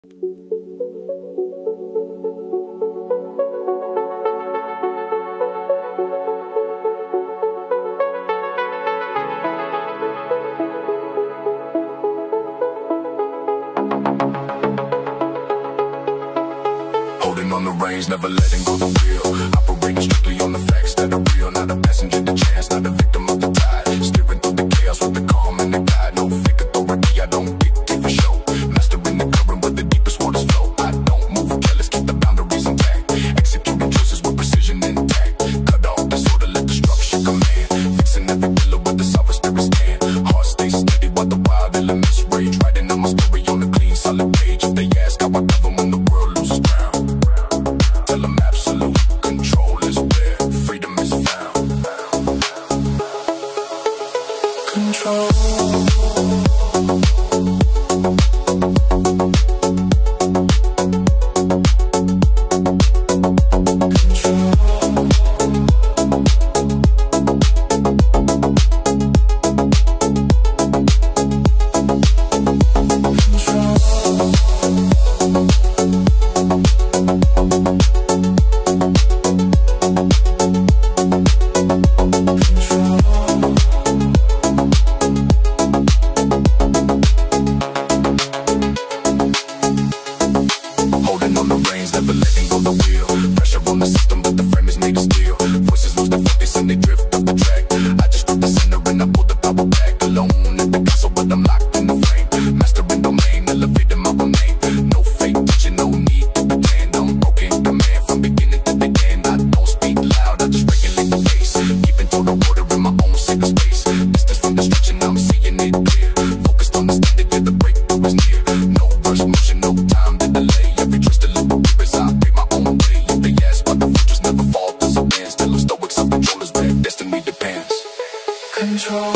Holding on the reins, never letting go the wheel. Operating strictly on the facts that are real. Not a passenger to chance, not a victim of the tide. Steering through the chaos with the calm and the guide. No fake authority, I don't dictate for show. Mastering the current where the deepest waters flow. I don't move careless, keep the boundaries intact. Executing choices with precision intact. Cut off disorder, let the structure command. Fixing every pillar where the sovereign spirit stand. Heart stays steady while the wild elements rage. Writing on my story on a clean, solid page. If they ask how I govern when the world loses ground, tell them absolute control is where freedom is found. Control. Holding on the reins, never letting go the wheel. Pressure on the system, but the frame is made of steel. Voices lose their focus and they drift off the track. I just broke the center and I pulled the power back. Alone at the castle, but I'm locked in the frame. Mastering domain, elevating my own name. No fake teaching, no need to pretend. I'm broken command from beginning to the end. I don't speak loud, I just regulate the pace. Keeping total order in my own sacred space. Distance from destruction, I'm seeing it clear. Focused on the standard, yeah, the breakthrough is near. No rush motion, no time to delay. Every choice deliberate as I pay my own way. If they ask why the futures never fall to some ends, tell them stoic self-control is where destiny depends. Control.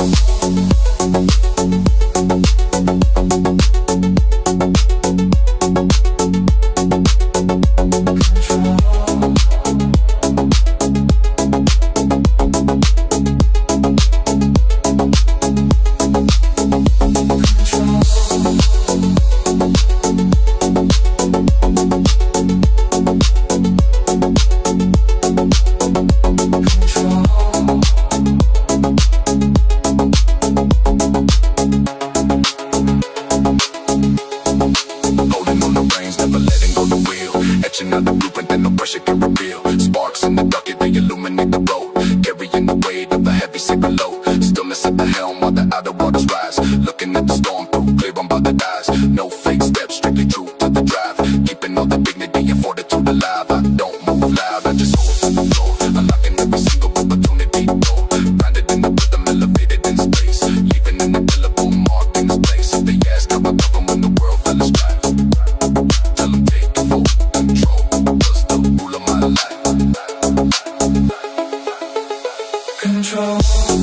Holding on the reins, never letting go the wheel. Etching out the blueprint that no pressure can reveal. Sparks in the dark, they illuminate the road. Carrying the weight of a heavy sacred load. Stillness at the helm while the outer waters rise. Looking at the storm through clear on by the eyes. No fake steps, strictly true to the drive. Keeping all the dignity and fortitude alive. I don't move loud, I just hold to the floor. Unlocking every single opportunity door. Grounded in the rhythm, elevated in space. Leaving an indelible mark in this place. If they ask how I govern when the world fell aside, tell them take full control, was the rule of my life. Control.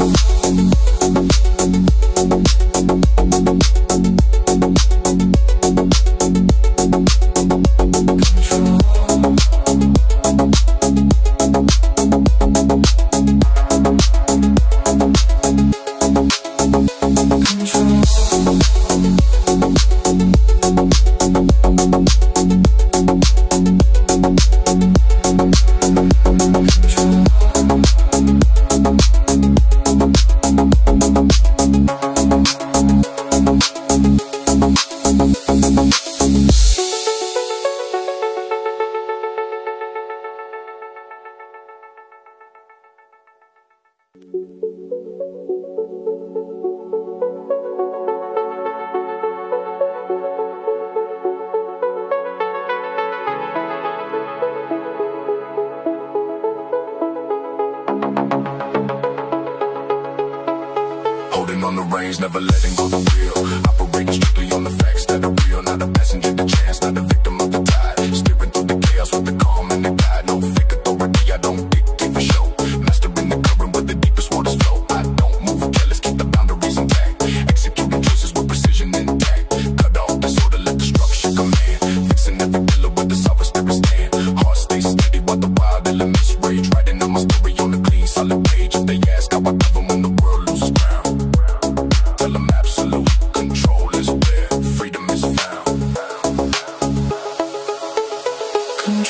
Holding on the reins, never letting go the wheel. Operating strictly on the facts that are real. Not a passenger to chance, not a victim of the tide. Steering through the chaos with the calm and the guide. No fake authority, I don't dictate for show. Mastering the current where the deepest waters flow. I don't move careless, keep the boundaries intact. Executing choices with precision intact. Cut off disorder, let the structure command. Fixing every pillar where the sovereign spirit stand. Heart stays steady while the wild elements rage. Writing on my story on a clean, solid page. If they ask how I govern when the world loses ground, tell them absolute control is where freedom is found.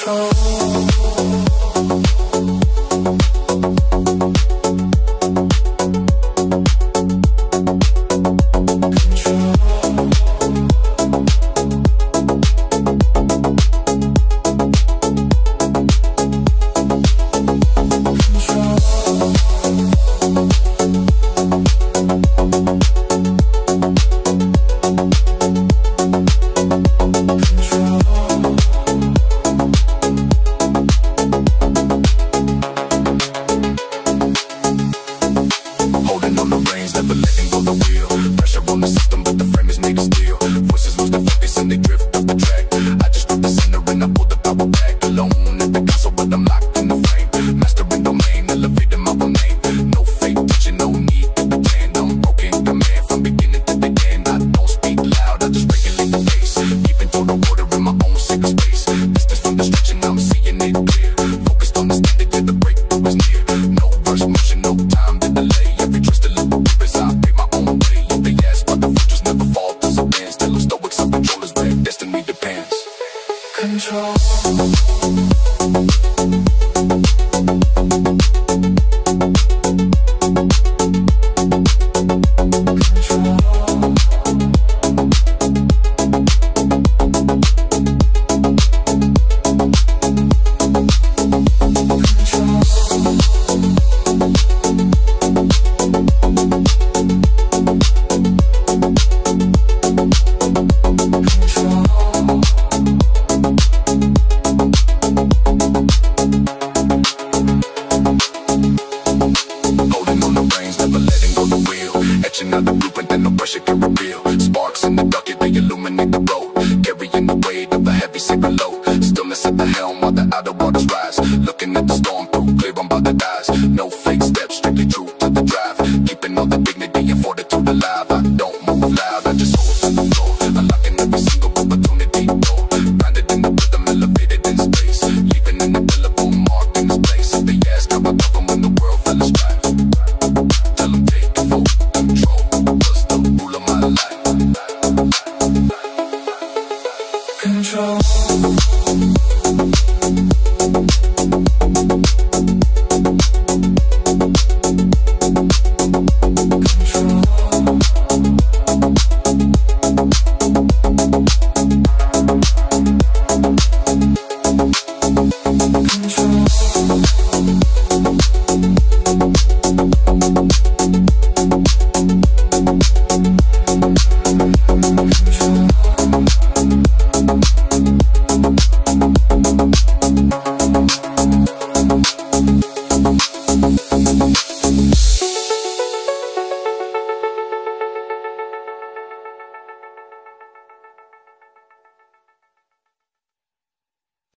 Control.